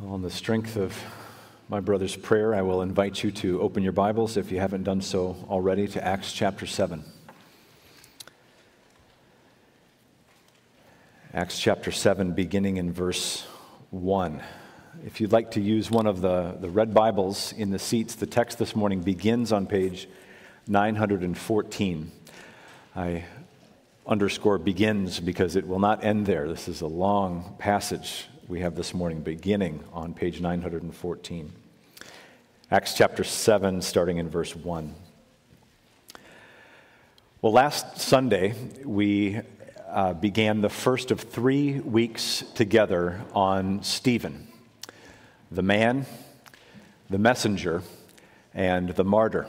On the strength of my brother's prayer, I will invite you to open your Bibles, if you haven't done so already, to Acts chapter 7. Acts chapter 7, beginning in verse 1. If you'd like to use one of the red Bibles in the seats, the text this morning begins on page 914. I underscore begins because it will not end there. This is a long passage we have this morning, beginning on page 914. Acts chapter 7, starting in verse 1. Well, last Sunday, we began the first of 3 weeks together on Stephen, the man, the messenger, and the martyr.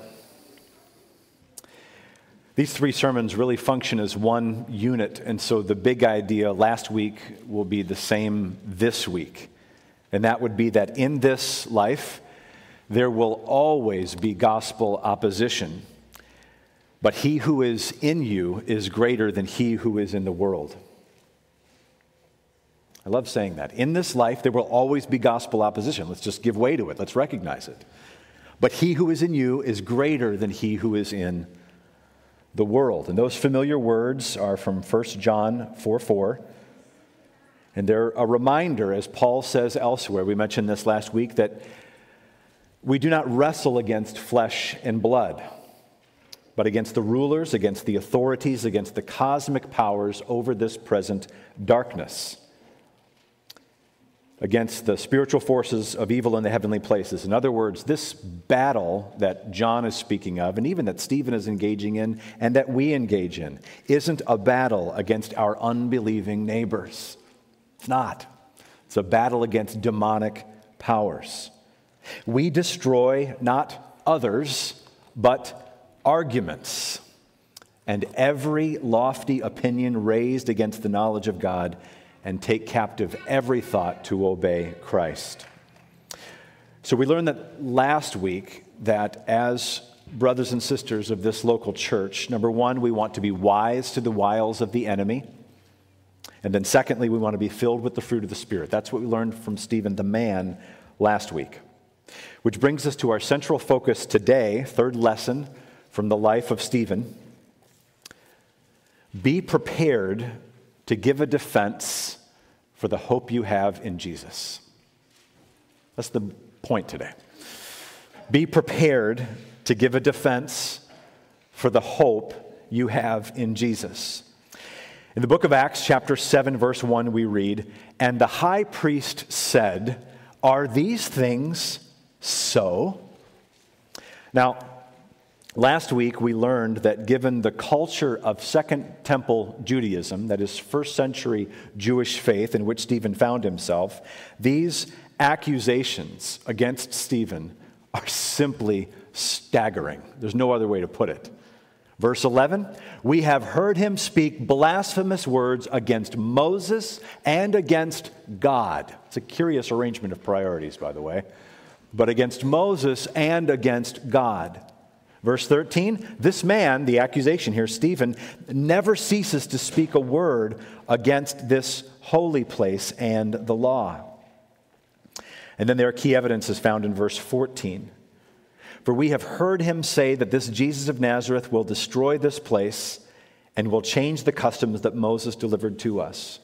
These 3 sermons really function as one unit, and so the big idea last week will be the same this week. And that would be that in this life, there will always be gospel opposition. But he who is in you is greater than he who is in the world. I love saying that. In this life, there will always be gospel opposition. Let's just give way to it. Let's recognize it. But he who is in you is greater than he who is in the world. And those familiar words are from 1 John 4:4. And they're a reminder, as Paul says elsewhere, we mentioned this last week, that we do not wrestle against flesh and blood, but against the rulers, against the authorities, against the cosmic powers over this present darkness, against the spiritual forces of evil in the heavenly places. In other words, this battle that John is speaking of, and even that Stephen is engaging in, and that we engage in, isn't a battle against our unbelieving neighbors. It's not. It's a battle against demonic powers. We destroy not others, but arguments, and every lofty opinion raised against the knowledge of God, and take captive every thought to obey Christ. So we learned that last week that as brothers and sisters of this local church, number one, we want to be wise to the wiles of the enemy. And then secondly, we want to be filled with the fruit of the Spirit. That's what we learned from Stephen the man last week. Which brings us to our central focus today, third lesson from the life of Stephen. Be prepared to give a defense for the hope you have in Jesus. That's the point today. Be prepared to give a defense for the hope you have in Jesus. In the book of Acts, chapter 7, verse 1, we read, "And the high priest said, 'Are these things so?'" Now, last week, we learned that given the culture of Second Temple Judaism, that is first century Jewish faith in which Stephen found himself, these accusations against Stephen are simply staggering. There's no other way to put it. Verse 11, "We have heard him speak blasphemous words against Moses and against God." It's a curious arrangement of priorities, by the way. But against Moses and against God. Verse 13, "This man," the accusation here, Stephen, "never ceases to speak a word against this holy place and the law." And then there are key evidences found in verse 14. "For we have heard him say that this Jesus of Nazareth will destroy this place and will change the customs that Moses delivered to us."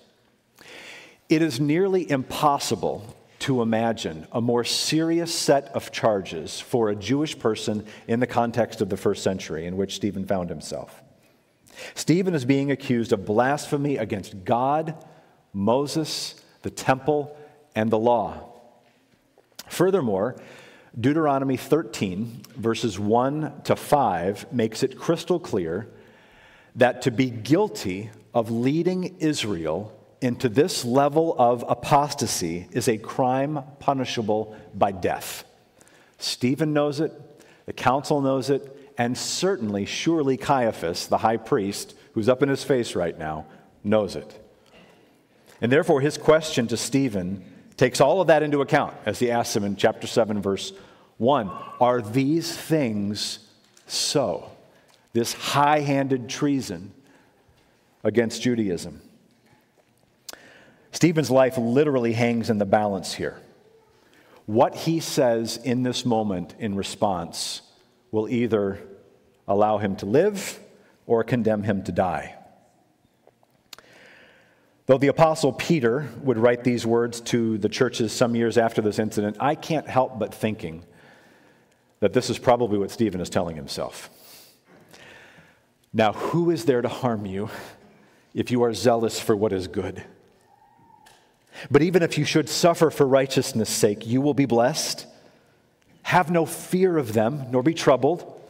It is nearly impossible to imagine a more serious set of charges for a Jewish person in the context of the first century in which Stephen found himself. Stephen is being accused of blasphemy against God, Moses, the temple, and the law. Furthermore, Deuteronomy 13, verses 1 to 5, makes it crystal clear that to be guilty of leading Israel into this level of apostasy is a crime punishable by death. Stephen knows it, the council knows it, and certainly, surely Caiaphas, the high priest, who's up in his face right now, knows it. And therefore, his question to Stephen takes all of that into account as he asks him in chapter 7, verse 1, "Are these things so?" This high-handed treason against Judaism. Stephen's life literally hangs in the balance here. what he says in this moment in response will either allow him to live or condemn him to die. Though the Apostle Peter would write these words to the churches some years after this incident, I can't help but thinking that this is probably what Stephen is telling himself. Now, who is there to harm you if you are zealous for what is good? But even if you should suffer for righteousness' sake, you will be blessed. Have no fear of them, nor be troubled,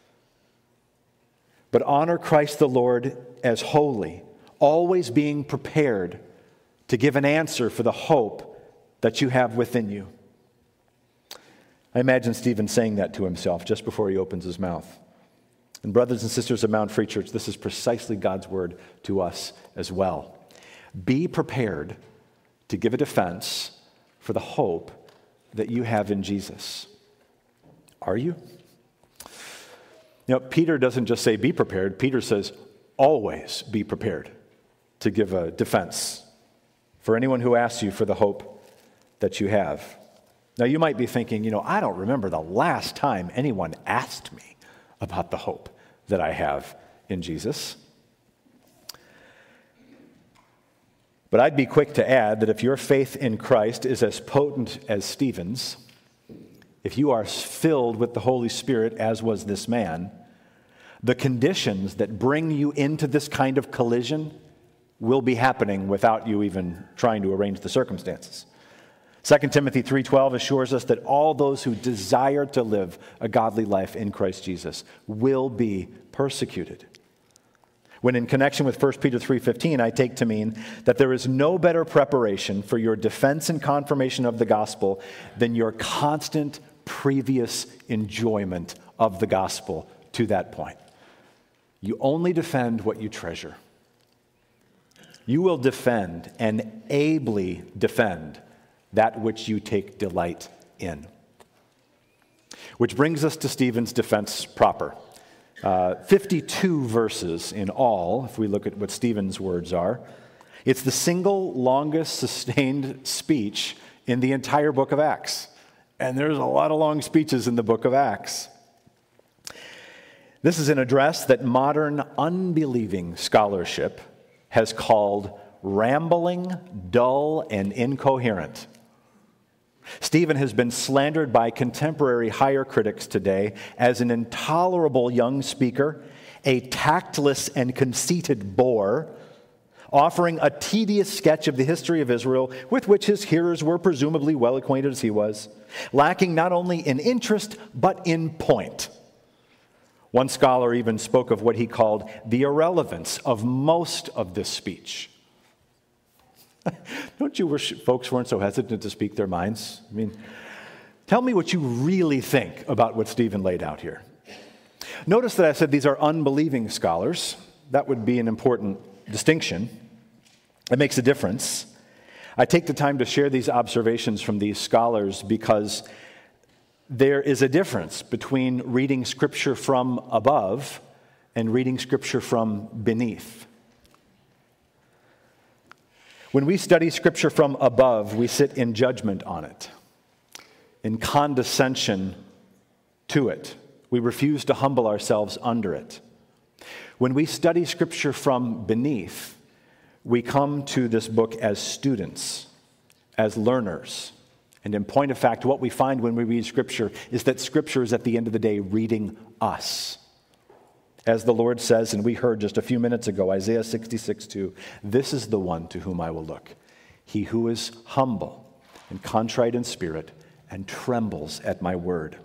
but honor Christ the Lord as holy, always being prepared to give an answer for the hope that you have within you. I imagine Stephen saying that to himself just before he opens his mouth. And brothers and sisters of Mount Free Church, this is precisely God's word to us as well. Be prepared to give a defense for the hope that you have in Jesus. Are you? Peter doesn't just say be prepared. Peter says always be prepared to give a defense for anyone who asks you for the hope that you have. Now, you might be thinking, I don't remember the last time anyone asked me about the hope that I have in Jesus. But I'd be quick to add that if your faith in Christ is as potent as Stephen's, if you are filled with the Holy Spirit, as was this man, the conditions that bring you into this kind of collision will be happening without you even trying to arrange the circumstances. 2 Timothy 3:12 assures us that all those who desire to live a godly life in Christ Jesus will be persecuted. When in connection with 1 Peter 3:15, I take to mean that there is no better preparation for your defense and confirmation of the gospel than your constant previous enjoyment of the gospel to that point. You only defend what you treasure. You will defend and ably defend that which you take delight in. Which brings us to Stephen's defense proper. 52 verses in all, if we look at what Stephen's words are. It's the single longest sustained speech in the entire book of Acts. And there's a lot of long speeches in the book of Acts. This is an address that modern unbelieving scholarship has called rambling, dull, and incoherent. Stephen has been slandered by contemporary higher critics today as an intolerable young speaker, a tactless and conceited bore, offering a tedious sketch of the history of Israel with which his hearers were presumably well acquainted as he was, lacking not only in interest but in point. One scholar even spoke of what he called the irrelevance of most of this speech. Don't you wish folks weren't so hesitant to speak their minds? I mean, tell me what you really think about what Stephen laid out here. Notice that I said these are unbelieving scholars. That would be an important distinction. It makes a difference. I take the time to share these observations from these scholars because there is a difference between reading Scripture from above and reading Scripture from beneath. When we study Scripture from above, we sit in judgment on it, in condescension to it. We refuse to humble ourselves under it. When we study Scripture from beneath, we come to this book as students, as learners. And in point of fact, what we find when we read Scripture is that Scripture is at the end of the day reading us. As the Lord says, and we heard just a few minutes ago, Isaiah 66:2, this is the one to whom I will look, he who is humble and contrite in spirit and trembles at my word.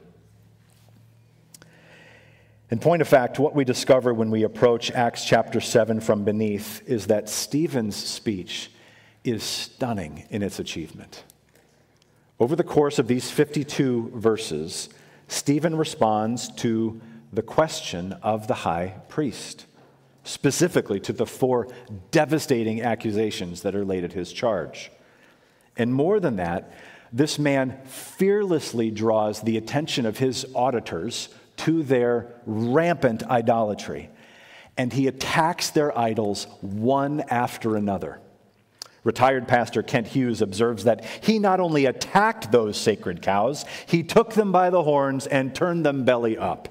In point of fact, what we discover when we approach Acts chapter 7 from beneath is that Stephen's speech is stunning in its achievement. Over the course of these 52 verses, Stephen responds to the question of the high priest, specifically to the 4 devastating accusations that are laid at his charge. And more than that, this man fearlessly draws the attention of his auditors to their rampant idolatry, and he attacks their idols one after another. Retired pastor Kent Hughes observes that he not only attacked those sacred cows, he took them by the horns and turned them belly up.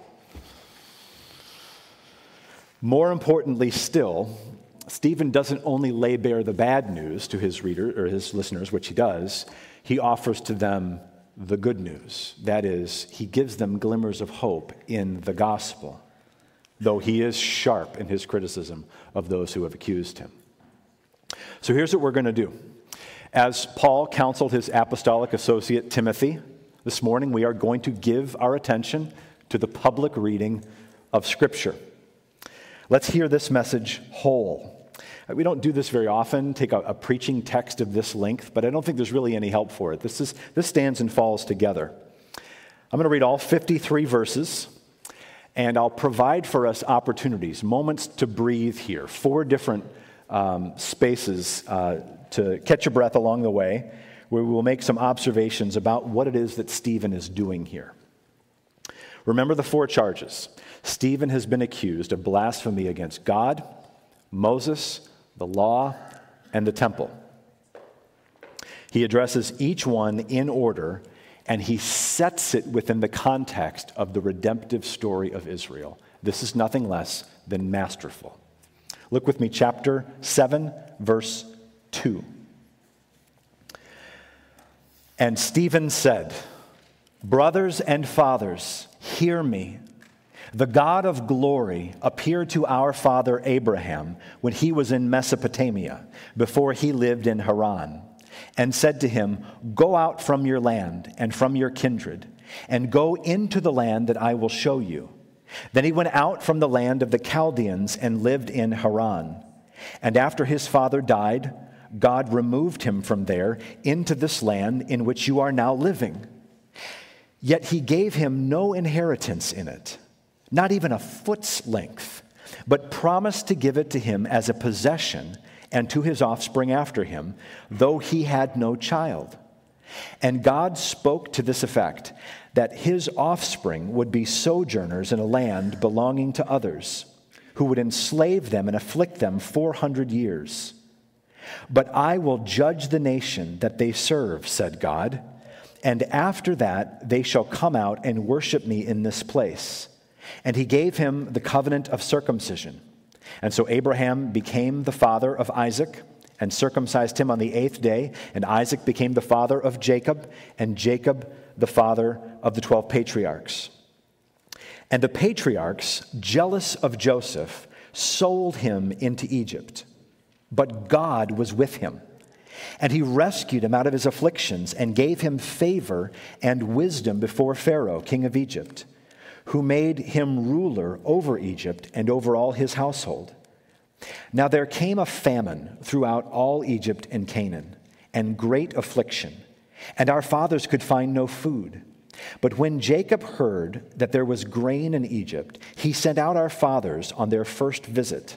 More importantly still, Stephen doesn't only lay bare the bad news to his reader or his listeners, which he does, he offers to them the good news. That is, he gives them glimmers of hope in the gospel, though he is sharp in his criticism of those who have accused him. So here's what we're going to do. As Paul counseled his apostolic associate Timothy, this morning we are going to give our attention to the public reading of Scripture. Let's hear this message whole. We don't do this very often, take a preaching text of this length, but I don't think there's really any help for it. This stands and falls together. I'm going to read all 53 verses, and I'll provide for us opportunities, moments to breathe here, 4 different spaces to catch your breath along the way, where we will make some observations about what it is that Stephen is doing here. Remember the 4 charges. Stephen has been accused of blasphemy against God, Moses, the law, and the temple. He addresses each one in order, and he sets it within the context of the redemptive story of Israel. This is nothing less than masterful. Look with me, chapter 7, verse 2. And Stephen said, "Brothers and fathers, hear me. The God of glory appeared to our father Abraham when he was in Mesopotamia, before he lived in Haran, and said to him, 'Go out from your land and from your kindred, and go into the land that I will show you.' Then he went out from the land of the Chaldeans and lived in Haran. And after his father died, God removed him from there into this land in which you are now living. Yet he gave him no inheritance in it, not even a foot's length, but promised to give it to him as a possession and to his offspring after him, though he had no child. And God spoke to this effect, that his offspring would be sojourners in a land belonging to others, who would enslave them and afflict them 400 years. But I will judge the nation that they serve, said God, and after that they shall come out and worship me in this place. And he gave him the covenant of circumcision. And so Abraham became the father of Isaac, and circumcised him on the 8th day, and Isaac became the father of Jacob, and Jacob the father of the 12 patriarchs. And the patriarchs, jealous of Joseph, sold him into Egypt. But God was with him, and he rescued him out of his afflictions and gave him favor and wisdom before Pharaoh, king of Egypt, who made him ruler over Egypt and over all his household. Now there came a famine throughout all Egypt and Canaan, and great affliction, and our fathers could find no food. But when Jacob heard that there was grain in Egypt, he sent out our fathers on their first visit.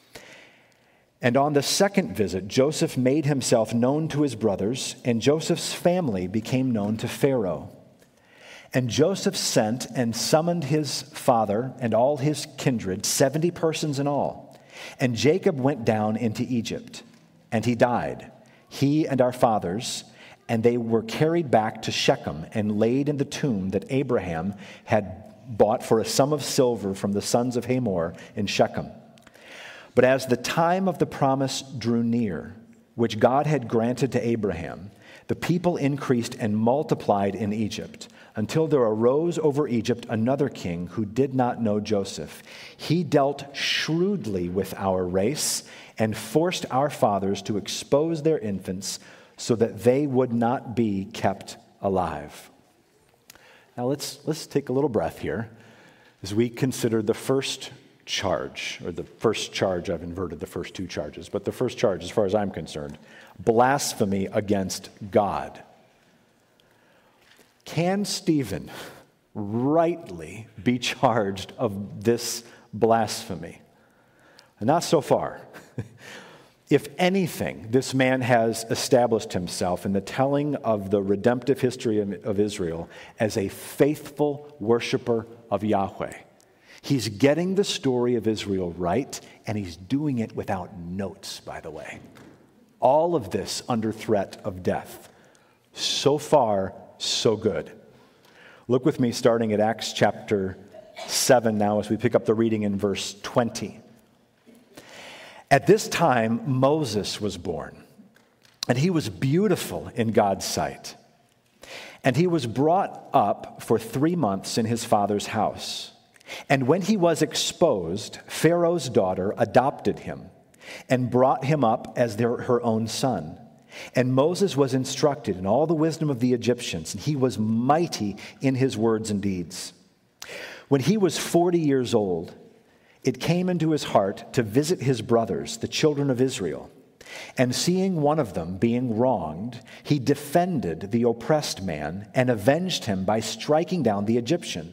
And on the second visit, Joseph made himself known to his brothers, and Joseph's family became known to Pharaoh. And Joseph sent and summoned his father and all his kindred, 70 persons in all. And Jacob went down into Egypt, and he died, he and our fathers, and they were carried back to Shechem and laid in the tomb that Abraham had bought for a sum of silver from the sons of Hamor in Shechem. But as the time of the promise drew near, which God had granted to Abraham, the people increased and multiplied in Egypt, until there arose over Egypt another king who did not know Joseph. He dealt shrewdly with our race and forced our fathers to expose their infants so that they would not be kept alive. Now let's take a little breath here as we consider the first charge, or the first charge. I've inverted the first 2 charges, but the first charge, as far as I'm concerned, blasphemy against God. Can Stephen rightly be charged of this blasphemy? Not so far. If anything, this man has established himself in the telling of the redemptive history of Israel as a faithful worshiper of Yahweh. He's getting the story of Israel right, and he's doing it without notes, by the way. All of this under threat of death. So far, so good. Look with me starting at Acts chapter 7 now as we pick up the reading in verse 20. At this time, Moses was born, and he was beautiful in God's sight. And he was brought up for 3 months in his father's house. And when he was exposed, Pharaoh's daughter adopted him and brought him up as her own son. And Moses was instructed in all the wisdom of the Egyptians, and he was mighty in his words and deeds. When he was 40 years old, it came into his heart to visit his brothers, the children of Israel. And seeing one of them being wronged, he defended the oppressed man and avenged him by striking down the Egyptian.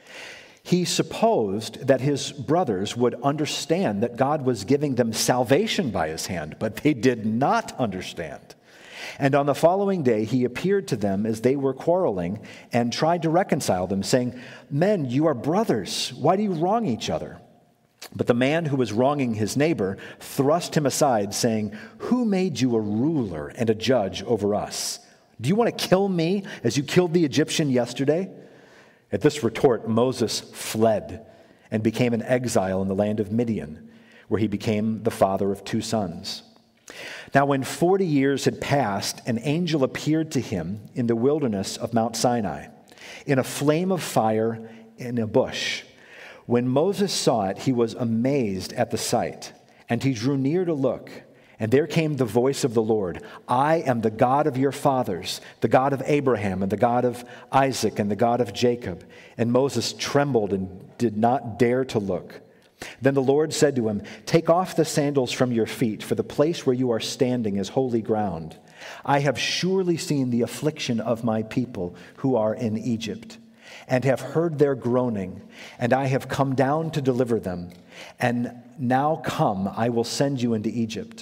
He supposed that his brothers would understand that God was giving them salvation by his hand, but they did not understand. And on the following day, he appeared to them as they were quarreling and tried to reconcile them, saying, "Men, you are brothers. Why do you wrong each other?" But the man who was wronging his neighbor thrust him aside, saying, "Who made you a ruler and a judge over us? Do you want to kill me as you killed the Egyptian yesterday?" At this retort, Moses fled and became an exile in the land of Midian, where he became the father of 2 sons. Now, when 40 years had passed, an angel appeared to him in the wilderness of Mount Sinai, in a flame of fire in a bush. When Moses saw it, he was amazed at the sight, and he drew near to look. And there came the voice of the Lord, "I am the God of your fathers, the God of Abraham and the God of Isaac and the God of Jacob." And Moses trembled and did not dare to look. Then the Lord said to him, "Take off the sandals from your feet, for the place where you are standing is holy ground. I have surely seen the affliction of my people who are in Egypt, and have heard their groaning, and I have come down to deliver them. And now come, I will send you into Egypt."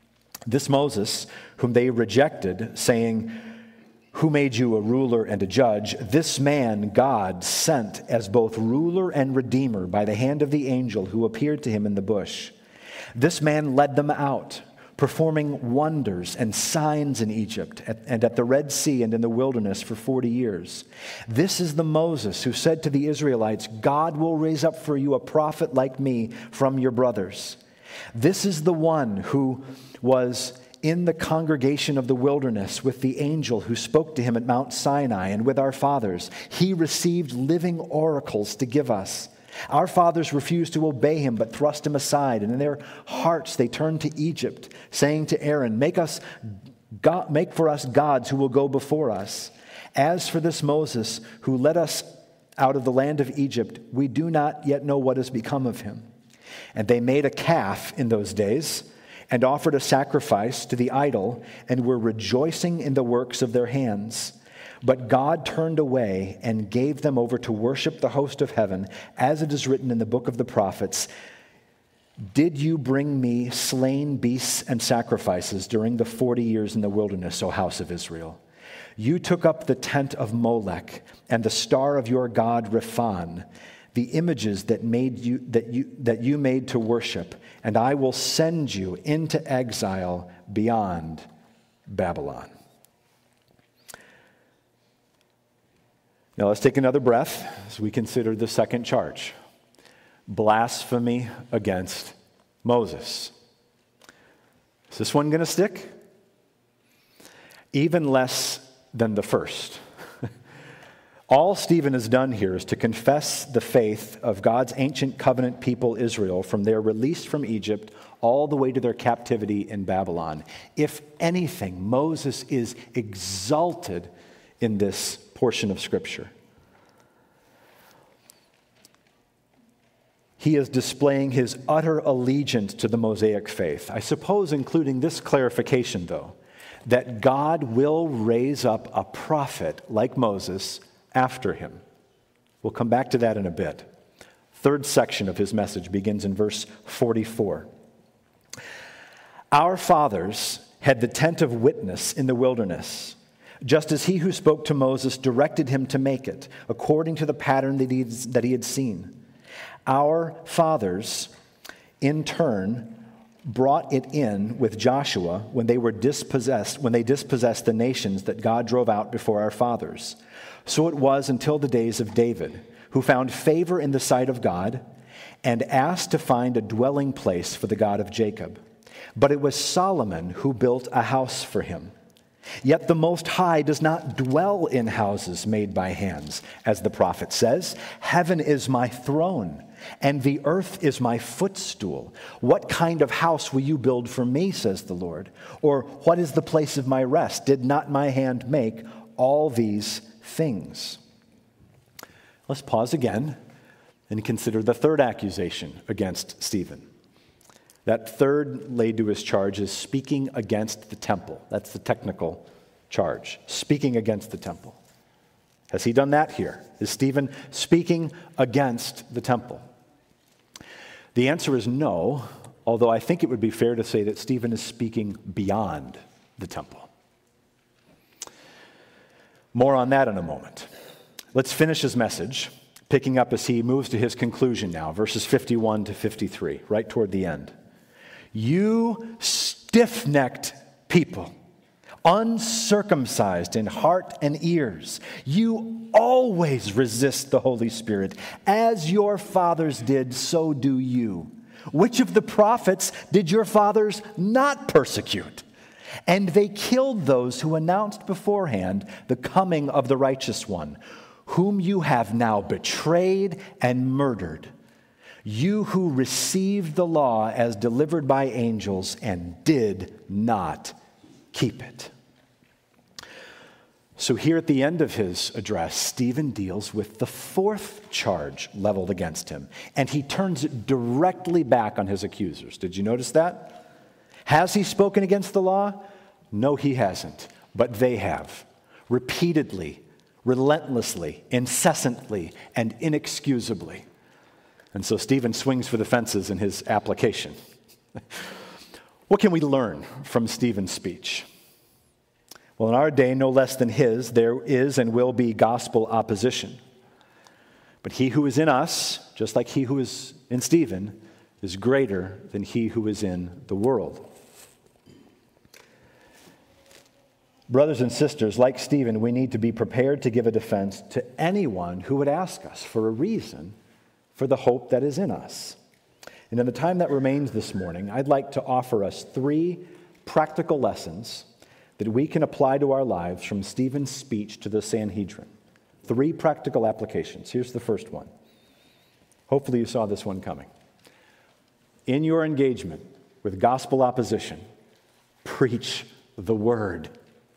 This Moses, whom they rejected, saying, "Who made you a ruler and a judge?" this man God sent as both ruler and redeemer by the hand of the angel who appeared to him in the bush. This man led them out, performing wonders and signs in Egypt and at the Red Sea and in the wilderness for 40 years. This is the Moses who said to the Israelites, "God will raise up for you a prophet like me from your brothers." This is the one who was in the congregation of the wilderness with the angel who spoke to him at Mount Sinai and with our fathers. He received living oracles to give us. Our fathers refused to obey him, but thrust him aside, and in their hearts they turned to Egypt, saying to Aaron, make for us gods who will go before us. As for this Moses, who led us out of the land of Egypt, we do not yet know what has become of him." And they made a calf in those days, and offered a sacrifice to the idol, and were rejoicing in the works of their hands. But God turned away and gave them over to worship the host of heaven, as it is written in the book of the prophets, "Did you bring me slain beasts and sacrifices during the 40 years in the wilderness, O house of Israel? You took up the tent of Molech and the star of your god Rephan, the images that you made to worship, and I will send you into exile beyond Babylon." Now let's take another breath as we consider the second charge. Blasphemy against Moses. Is this one going to stick? Even less than the first. All Stephen has done here is to confess the faith of God's ancient covenant people Israel from their release from Egypt all the way to their captivity in Babylon. If anything, Moses is exalted in this portion of Scripture. He is displaying his utter allegiance to the Mosaic faith. I suppose including this clarification, though, that God will raise up a prophet like Moses after him. We'll come back to that in a bit. Third section of his message begins in verse 44. Our fathers had the tent of witness in the wilderness, just as he who spoke to Moses directed him to make it, according to the pattern that he had seen. Our fathers, in turn, brought it in with Joshua when they dispossessed the nations that God drove out before our fathers. So it was until the days of David, who found favor in the sight of God and asked to find a dwelling place for the God of Jacob. But it was Solomon who built a house for him. Yet the Most High does not dwell in houses made by hands, as the prophet says, "Heaven is my throne, and the earth is my footstool. What kind of house will you build for me, says the Lord? Or what is the place of my rest? Did not my hand make all these things?" Let's pause again and consider the third accusation against Stephen. That third laid to his charge is speaking against the temple. That's the technical charge, speaking against the temple. Has he done that here? Is Stephen speaking against the temple? The answer is no, although I think it would be fair to say that Stephen is speaking beyond the temple. More on that in a moment. Let's finish his message, picking up as he moves to his conclusion now, verses 51 to 53, right toward the end. "You stiff-necked people, uncircumcised in heart and ears, you always resist the Holy Spirit. As your fathers did, so do you. Which of the prophets did your fathers not persecute? And they killed those who announced beforehand the coming of the righteous one, whom you have now betrayed and murdered. You who received the law as delivered by angels and did not keep it." So here at the end of his address, Stephen deals with the fourth charge leveled against him, and he turns it directly back on his accusers. Did you notice that? Has he spoken against the law? No, he hasn't, but they have, repeatedly, relentlessly, incessantly, and inexcusably. And so Stephen swings for the fences in his application. What can we learn from Stephen's speech? Well, in our day, no less than his, there is and will be gospel opposition. But he who is in us, just like he who is in Stephen, is greater than he who is in the world. Brothers and sisters, like Stephen, we need to be prepared to give a defense to anyone who would ask us for a reason for the hope that is in us. And in the time that remains this morning, I'd like to offer us 3 practical lessons that we can apply to our lives from Stephen's speech to the Sanhedrin. 3 practical applications. Here's the first one. Hopefully you saw this one coming. In your engagement with gospel opposition, preach the word.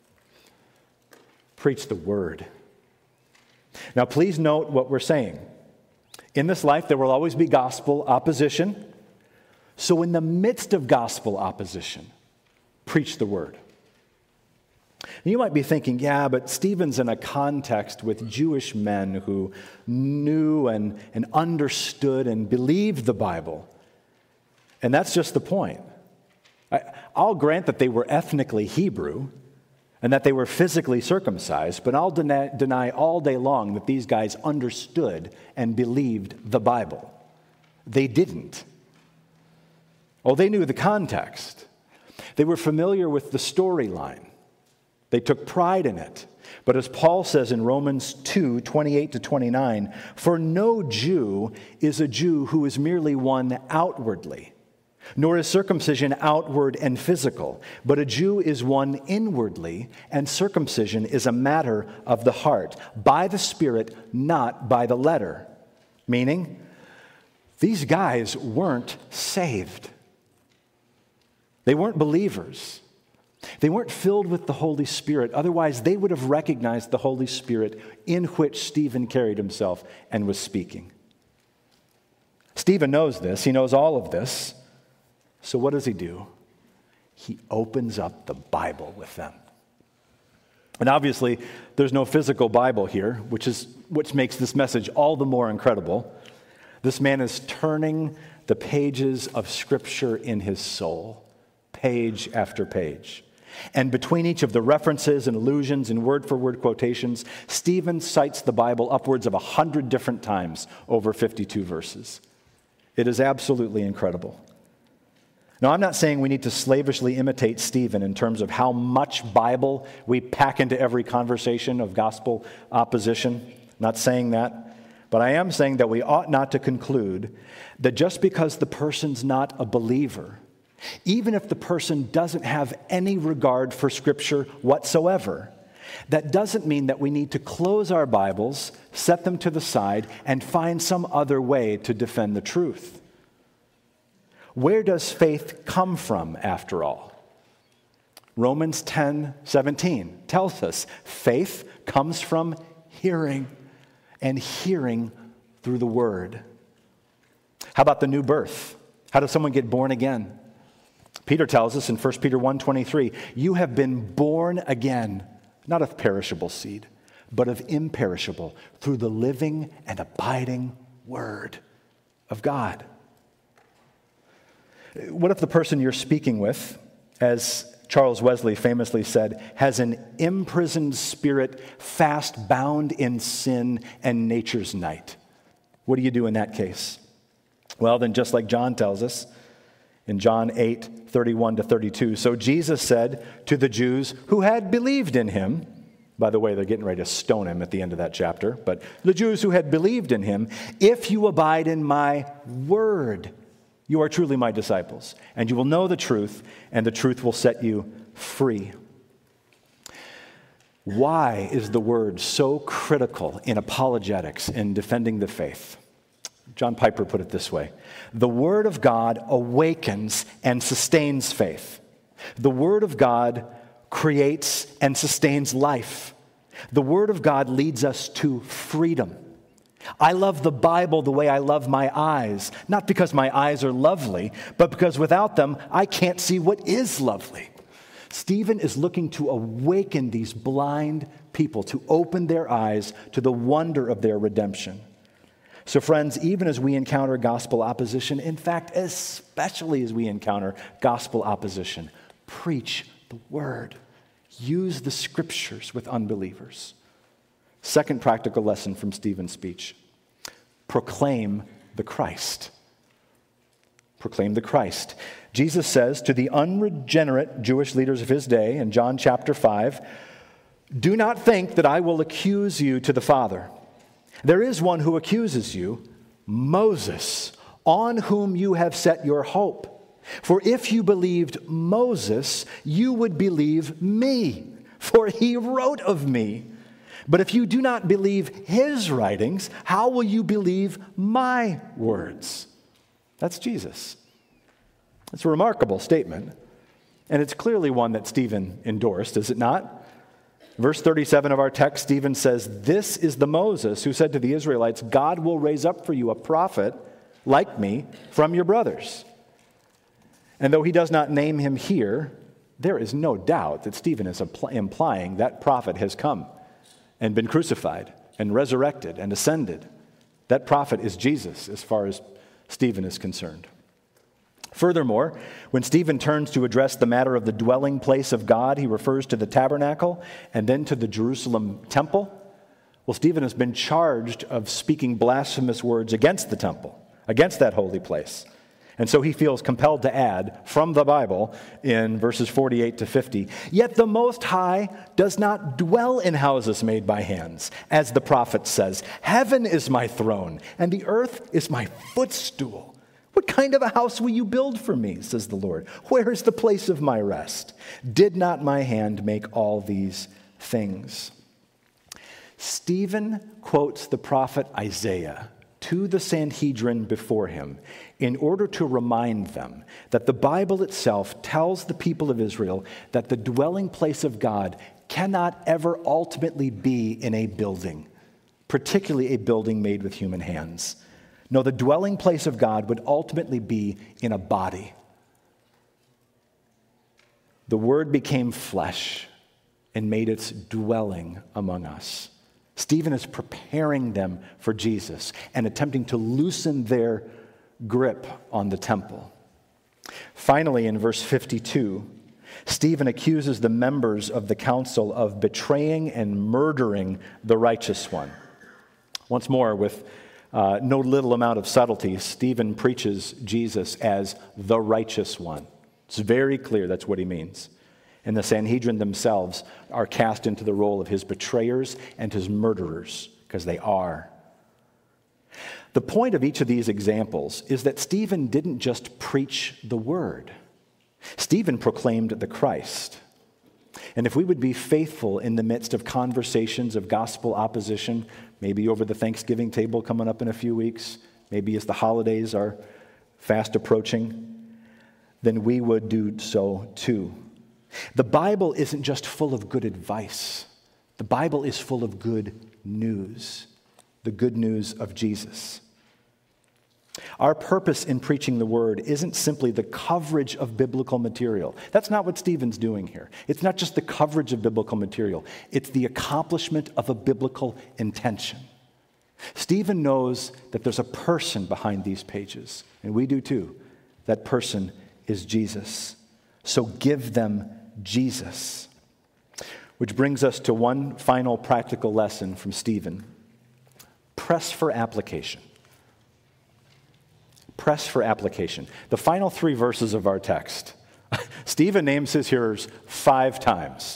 Preach the word. Now, please note what we're saying. In this life, there will always be gospel opposition. So in the midst of gospel opposition, preach the word. You might be thinking, yeah, but Stephen's in a context with Jewish men who knew and understood and believed the Bible. And that's just the point. I'll grant that they were ethnically Hebrew and that they were physically circumcised, but I'll deny all day long that these guys understood and believed the Bible. They didn't. Oh, they knew the context. They were familiar with the storyline. They took pride in it. But as Paul says in Romans 2:28-29, "For no Jew is a Jew who is merely one outwardly, nor is circumcision outward and physical, but a Jew is one inwardly, and circumcision is a matter of the heart, by the Spirit, not by the letter." Meaning, these guys weren't saved. They weren't believers. They weren't filled with the Holy Spirit. Otherwise, they would have recognized the Holy Spirit in which Stephen carried himself and was speaking. Stephen knows this. He knows all of this. So what does he do? He opens up the Bible with them. And obviously, there's no physical Bible here, which makes this message all the more incredible. This man is turning the pages of Scripture in his soul, page after page. And between each of the references and allusions and word-for-word quotations, Stephen cites the Bible upwards of 100 different times over 52 verses. It is absolutely incredible. Now, I'm not saying we need to slavishly imitate Stephen in terms of how much Bible we pack into every conversation of gospel opposition. I'm not saying that. But I am saying that we ought not to conclude that just because the person's not a believer, even if the person doesn't have any regard for Scripture whatsoever, that doesn't mean that we need to close our Bibles, set them to the side, and find some other way to defend the truth. Where does faith come from, after all? Romans 10:17 tells us faith comes from hearing, and hearing through the Word. How about the new birth? How does someone get born again? Peter tells us in 1 Peter 1:23, you have been born again, not of perishable seed, but of imperishable, through the living and abiding Word of God. What if the person you're speaking with, as Charles Wesley famously said, has an imprisoned spirit fast bound in sin and nature's night? What do you do in that case? Well, then just like John tells us in John 8:31-32, so Jesus said to the Jews who had believed in him, by the way, they're getting ready to stone him at the end of that chapter, but the Jews who had believed in him, if you abide in my word, you are truly my disciples, and you will know the truth, and the truth will set you free. Why is the word so critical in apologetics, in defending the faith? John Piper put it this way: the Word of God awakens and sustains faith. The Word of God creates and sustains life. The Word of God leads us to freedom. I love the Bible the way I love my eyes, not because my eyes are lovely, but because without them, I can't see what is lovely. Stephen is looking to awaken these blind people, to open their eyes to the wonder of their redemption. So friends, even as we encounter gospel opposition, in fact, especially as we encounter gospel opposition, preach the word. Use the scriptures with unbelievers. Second practical lesson from Stephen's speech: proclaim the Christ. Proclaim the Christ. Jesus says to the unregenerate Jewish leaders of his day in John chapter 5, do not think that I will accuse you to the Father. There is one who accuses you, Moses, on whom you have set your hope. For if you believed Moses, you would believe me, for he wrote of me. But if you do not believe his writings, how will you believe my words? That's Jesus. It's a remarkable statement, and it's clearly one that Stephen endorsed, is it not? Verse 37 of our text, Stephen says, this is the Moses who said to the Israelites, God will raise up for you a prophet like me from your brothers. And though he does not name him here, there is no doubt that Stephen is implying that prophet has come and been crucified and resurrected and ascended. That prophet is Jesus as far as Stephen is concerned. Furthermore, when Stephen turns to address the matter of the dwelling place of God, he refers to the tabernacle and then to the Jerusalem temple. Well, Stephen has been charged of speaking blasphemous words against the temple, against that holy place. And so he feels compelled to add from the Bible in verses 48-50, yet the Most High does not dwell in houses made by hands, as the prophet says, heaven is my throne, and the earth is my footstool. What kind of a house will you build for me, says the Lord? Where is the place of my rest? Did not my hand make all these things? Stephen quotes the prophet Isaiah to the Sanhedrin before him in order to remind them that the Bible itself tells the people of Israel that the dwelling place of God cannot ever ultimately be in a building, particularly a building made with human hands. No, the dwelling place of God would ultimately be in a body. The Word became flesh and made its dwelling among us. Stephen is preparing them for Jesus and attempting to loosen their grip on the temple. Finally, in verse 52, Stephen accuses the members of the council of betraying and murdering the righteous one. Once more, with no little amount of subtlety, Stephen preaches Jesus as the righteous one. It's very clear that's what he means. And the Sanhedrin themselves are cast into the role of his betrayers and his murderers, because they are. The point of each of these examples is that Stephen didn't just preach the word. Stephen proclaimed the Christ. And if we would be faithful in the midst of conversations of gospel opposition, maybe over the Thanksgiving table coming up in a few weeks, maybe as the holidays are fast approaching, then we would do so too. The Bible isn't just full of good advice. The Bible is full of good news, the good news of Jesus. Our purpose in preaching the word isn't simply the coverage of biblical material. That's not what Stephen's doing here. It's not just the coverage of biblical material. It's the accomplishment of a biblical intention. Stephen knows that there's a person behind these pages, and we do too. That person is Jesus. So give them Jesus. Which brings us to one final practical lesson from Stephen. Press for application. Press for application. The final 3 verses of our text, Stephen names his hearers 5 times.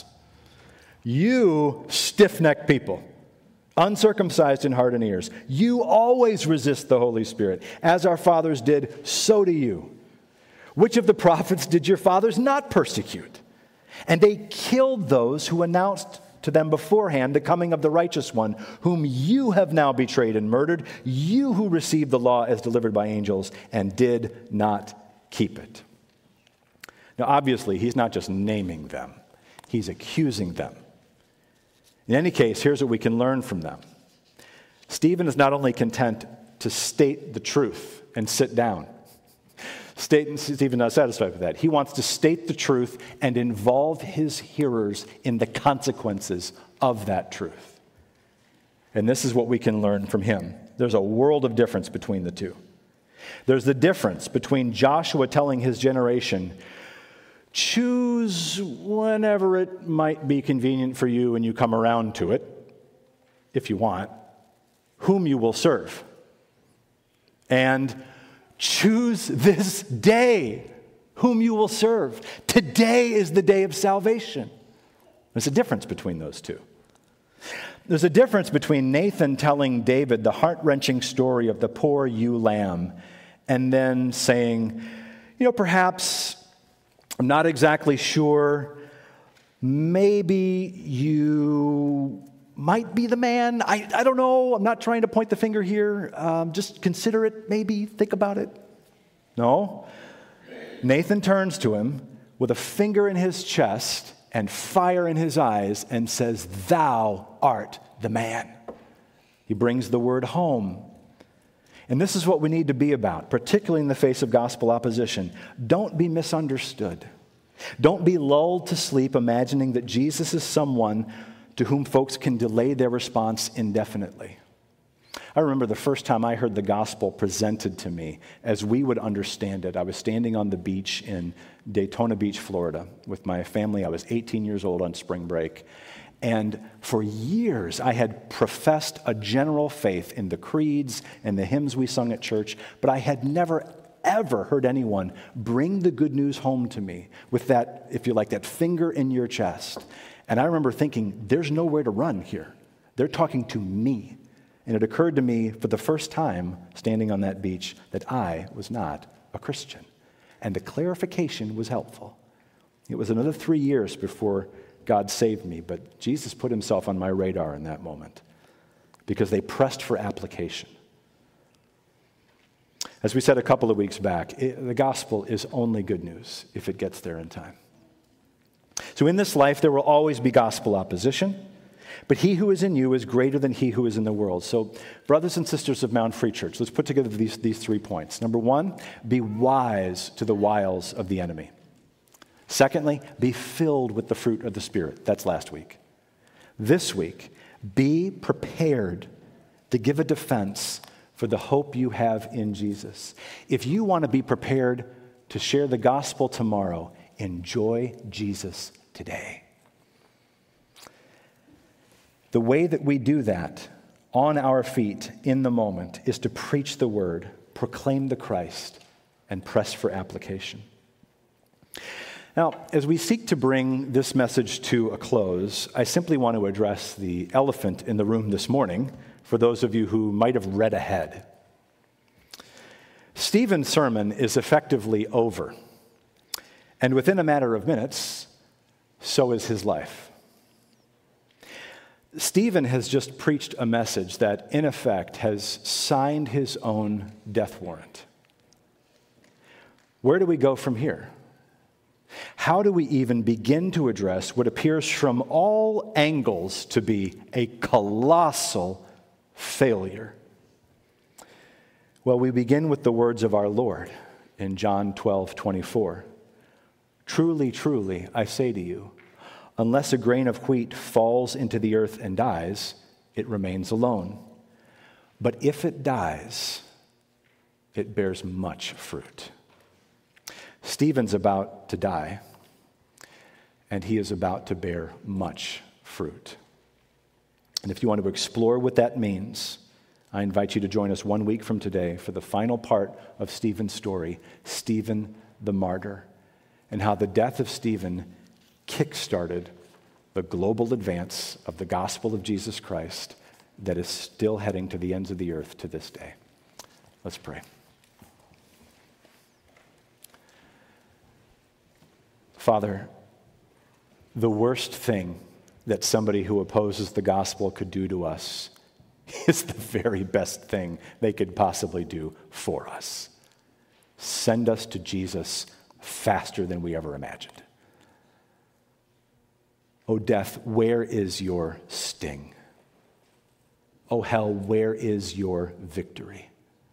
You stiff-necked people, uncircumcised in heart and ears, you always resist the Holy Spirit. As our fathers did, so do you. Which of the prophets did your fathers not persecute? And they killed those who announced to them beforehand the coming of the righteous one, whom you have now betrayed and murdered, you who received the law as delivered by angels and did not keep it. Now, obviously, he's not just naming them. He's accusing them. In any case, here's what we can learn from them. Stephen is not only content to state the truth and sit down. Stephen not satisfied with that. He wants to state the truth and involve his hearers in the consequences of that truth. And this is what we can learn from him. There's a world of difference between the two. There's the difference between Joshua telling his generation, choose whenever it might be convenient for you and you come around to it, if you want, whom you will serve. And choose this day whom you will serve. Today is the day of salvation. There's a difference between those two. There's a difference between Nathan telling David the heart-wrenching story of the poor ewe lamb and then saying, perhaps, I'm not exactly sure, maybe you might be the man. I don't know. I'm not trying to point the finger here. Just consider it, maybe. Think about it. No. Nathan turns to him with a finger in his chest and fire in his eyes and says, thou art the man. He brings the word home. And this is what we need to be about, particularly in the face of gospel opposition. Don't be misunderstood. Don't be lulled to sleep imagining that Jesus is someone to whom folks can delay their response indefinitely. I remember the first time I heard the gospel presented to me as we would understand it. I was standing on the beach in Daytona Beach, Florida, with my family. I was 18 years old on spring break. And for years, I had professed a general faith in the creeds and the hymns we sung at church, but I had never, ever heard anyone bring the good news home to me with that, if you like, that finger in your chest. And I remember thinking, there's nowhere to run here. They're talking to me. And it occurred to me for the first time, standing on that beach, that I was not a Christian. And the clarification was helpful. It was another 3 years before God saved me, but Jesus put himself on my radar in that moment because they pressed for application. As we said a couple of weeks back, the gospel is only good news if it gets there in time. So in this life, there will always be gospel opposition, but he who is in you is greater than he who is in the world. So brothers and sisters of Mount Free Church, let's put together these 3 points. Number 1, be wise to the wiles of the enemy. Secondly, be filled with the fruit of the Spirit. That's last week. This week, be prepared to give a defense for the hope you have in Jesus. If you want to be prepared to share the gospel tomorrow, enjoy Jesus today. The way that we do that on our feet in the moment is to preach the word, proclaim the Christ, and press for application. Now, as we seek to bring this message to a close, I simply want to address the elephant in the room this morning for those of you who might have read ahead. Stephen's sermon is effectively over, and within a matter of minutes, so is his life. Stephen has just preached a message that, in effect, has signed his own death warrant. Where do we go from here? How do we even begin to address what appears from all angles to be a colossal failure? Well, we begin with the words of our Lord in John 12:24. Truly, truly, I say to you, unless a grain of wheat falls into the earth and dies, it remains alone. But if it dies, it bears much fruit. Stephen's about to die, and he is about to bear much fruit. And if you want to explore what that means, I invite you to join us 1 week from today for the final part of Stephen's story, Stephen the Martyr, and how the death of Stephen kick-started the global advance of the gospel of Jesus Christ that is still heading to the ends of the earth to this day. Let's pray. Father, the worst thing that somebody who opposes the gospel could do to us is the very best thing they could possibly do for us. Send us to Jesus faster than we ever imagined. O death, where is your sting? O hell, where is your victory?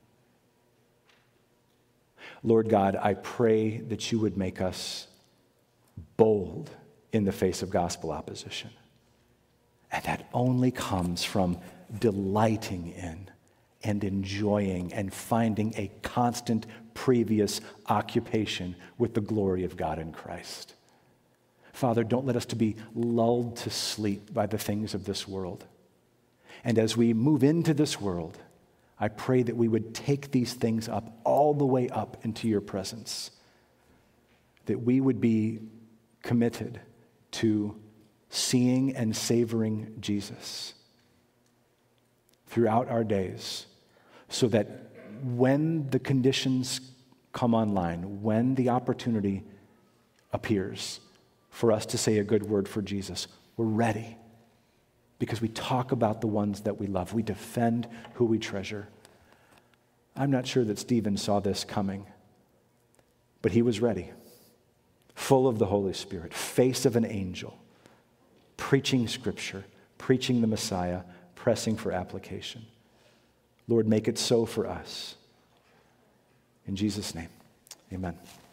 Lord God, I pray that you would make us bold in the face of gospel opposition. And that only comes from delighting in and enjoying and finding a constant previous occupation with the glory of God in Christ. Father, don't let us to be lulled to sleep by the things of this world. And as we move into this world, I pray that we would take these things up, all the way up into your presence, that we would be committed to seeing and savoring Jesus throughout our days, so that when the conditions come online, when the opportunity appears for us to say a good word for Jesus, we're ready, because we talk about the ones that we love. We defend who we treasure. I'm not sure that Stephen saw this coming, but he was ready, full of the Holy Spirit, face of an angel, preaching Scripture, preaching the Messiah, pressing for application. Lord, make it so for us. In Jesus' name, amen.